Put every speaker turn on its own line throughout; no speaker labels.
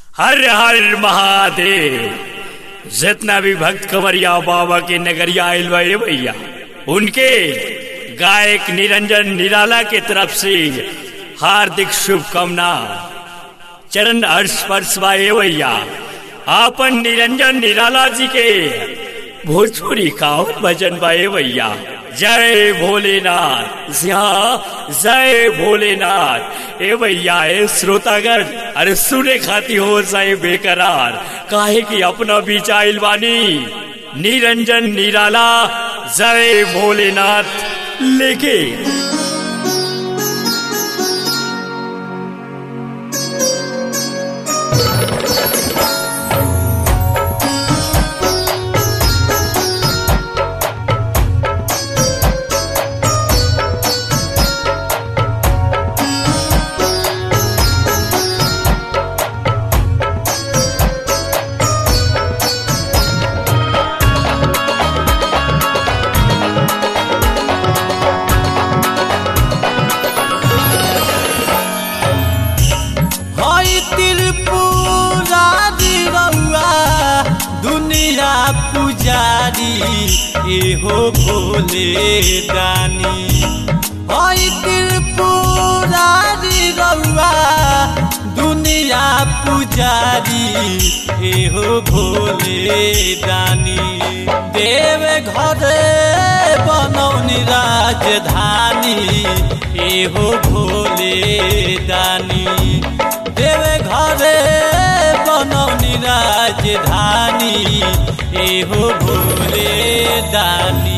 हर हर महादेव। जितना भी भक्त कंवरिया बाबा के नगरिया आयल बे भैया, उनके गायक निरंजन निराला के तरफ से हार्दिक शुभकामना। चरण स्पर्श बाए भैया, आपन निरंजन निराला जी के भोजपुरी का भजन बाए भैया। जय भोलेनाथ, जय भोलेनाथ। ए भैया ए श्रोतागण, अरे सुने खाती हो जाए बेकरार, काहे कि अपना बीच आइल बानी निरंजन निराला जय भोलेनाथ लेके।
हो भोले दानी हई त्रिपुरारी रउआ दुनिया पुजारी हो भोले दानी। देव घर बनौनी राजधानी हो भोले दानी। देव घर बनौनी राजधानी हो भोले दानी।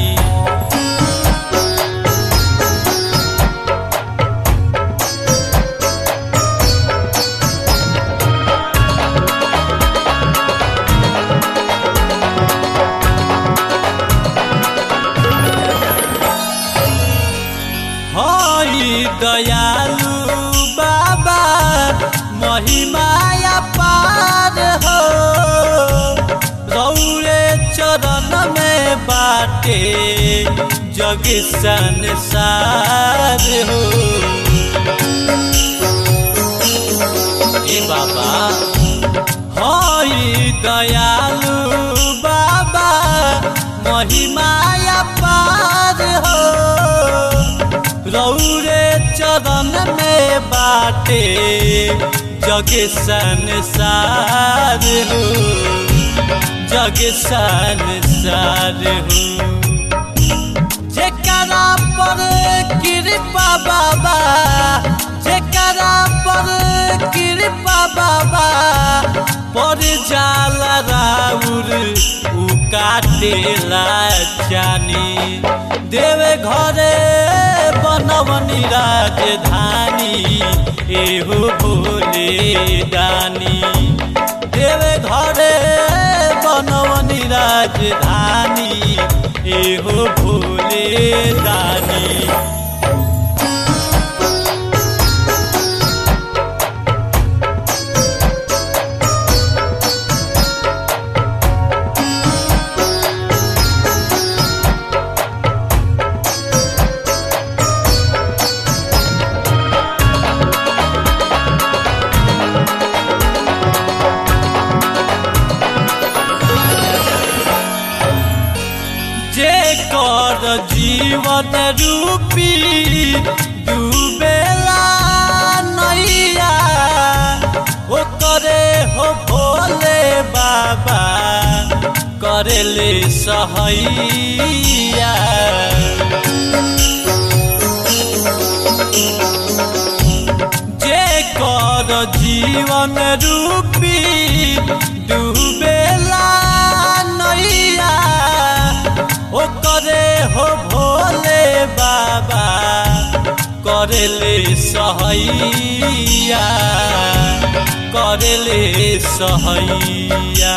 हई दयालु बाबा महिमाया पार हो, रौरे चरण में बाटे जग संसार हो। ए बाबा हई दयालु बाबा महिमाया पार हो, रौरे चरण में बाटे जग संसार हो, जग संसार हो। जेकरा पर कृपा बाबा, जेकरा पर कृपा बाबा पर जाला राउर उ काटेला जानी। देवे घरे बनवनी राजधानी हो भोले दानी। देवे घरे बनवनी राजधानी हो भोले दानी। जीवन रूपी डूबेला नैया ओ करे हो भोले बाबा करेले सहैया। जे कर जीवन रूपी डूबेला नैया ओ करे हो भोले बाबा करेले सहैया, करेले सहैया।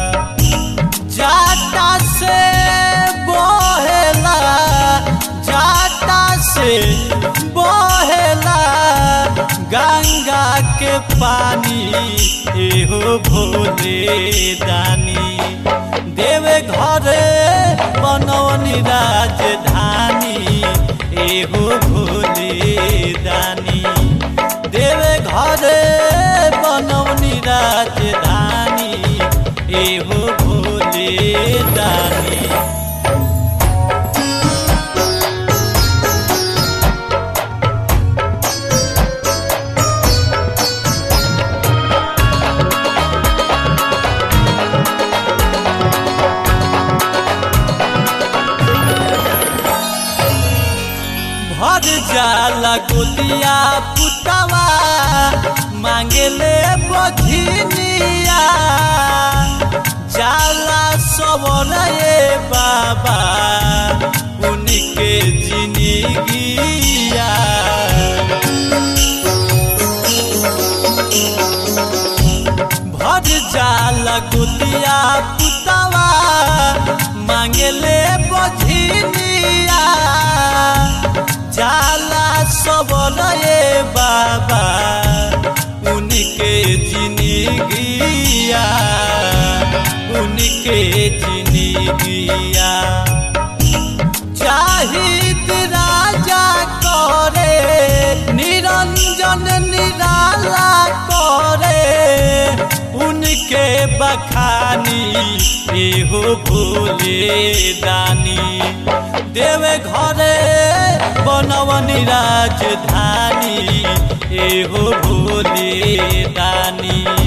जाटा से बहेला, जाटा से बहेला गंगा के पानी हो भोले दानी। देवे घरे बनौनी राजधानी हो भोले दानी। देवे घरे बनौनी राजधानी एहो भोले दानी। भर जाला गोदिया पुतवा मांगले बधिनिया जाला सवर बाबा उनके जिंदगिया। भर जाला गोदिया पुतवा मांगले बधिनिया जाला सबर बाबा उनके जिंदगिया उनके जिंदगिया। जाहिद राजा करे निरंजन निराला करे उनके बखानी एहो भोले दानी। देवे घरे बनवनी राजधानी एहो भोले दानी।